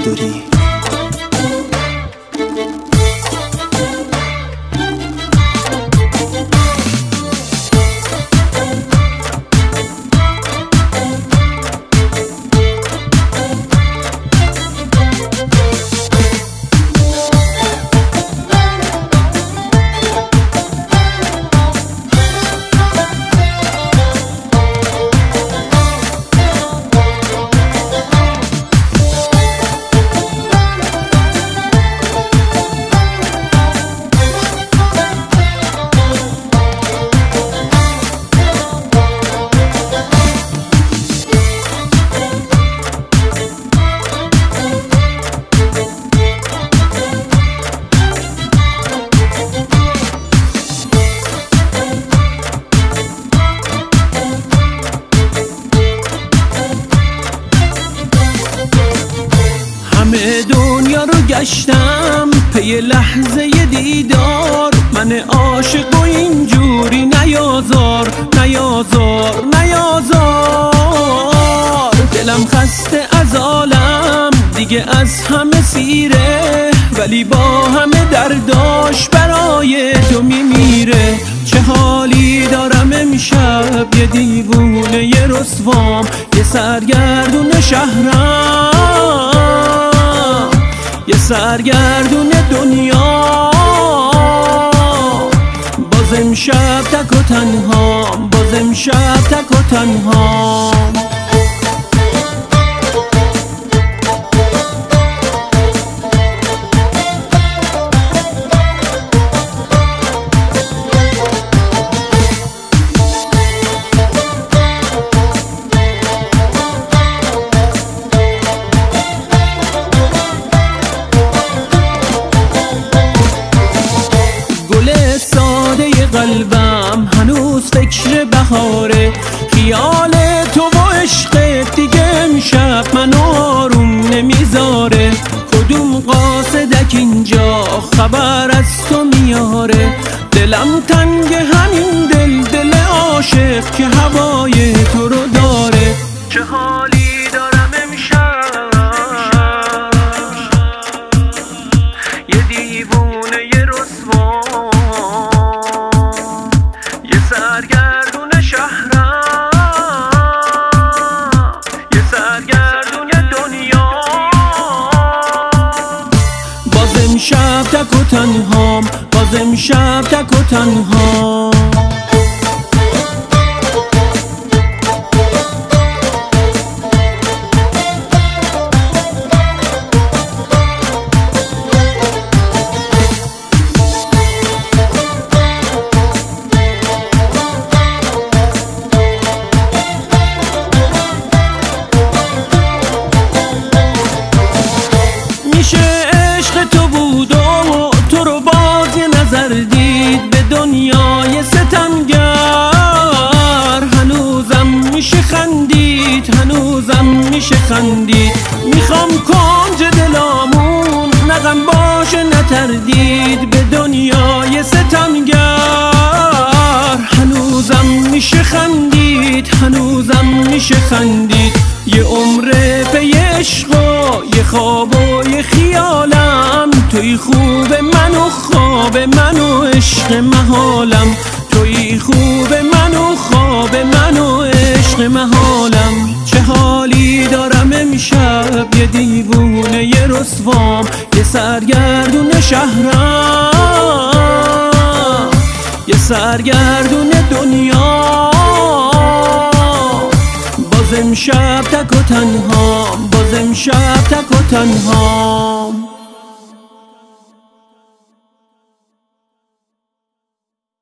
نداری. همه دنیا رو گشتم پی لحظه دیدار، من عاشق و اینجوری نیازار نیازار نیازار. دلم خسته از عالم دیگه از همه سیره، ولی با همه درداش برای تو میمیره. چه حالی دارم امشب، یه دیوونه یه رسوام، یه سرگردون شهرم، یه سرگردون دنیا. باز امشب تک و تنهام، باز امشب تک و تنهام. قلبم هنوز فکر بهاره، خیال تو و عشقت دیگه امشب منو آروم نمیذاره. کدوم قاصدک اینجا خبر از تو میاره، دلم تنگ همین دل عاشق که هوای تو رو داره. چه حالی دارم امشب، یه دیوونه یه رسوا، سرگردون شهرم، یه سرگردون دنیا. باز امشب تک و تنهام، باز امشب تک و تنهام. عشق تو بود و تو رو باز یه نظر دید به دنیای ستمگر. هنوزم میشه خندید، هنوزم میشه خندید. میخوام کنج دلامون نغم باشه نتردید به دنیای ستمگر. هنوزم میشه خندید، هنوزم میشه خندید. یه عمره پی عشق و یه خواب و یه خیالم، توی خوب من و خواب من و عشق محالم، توی خوب من و خواب من و عشق محالم. چه حالی دارم امشب، یه دیوونه یه رسوام، یه سرگردون شهرم، یه سرگردون دنیا. باز امشب تک و تنهام، باز امشب تک و تنهام.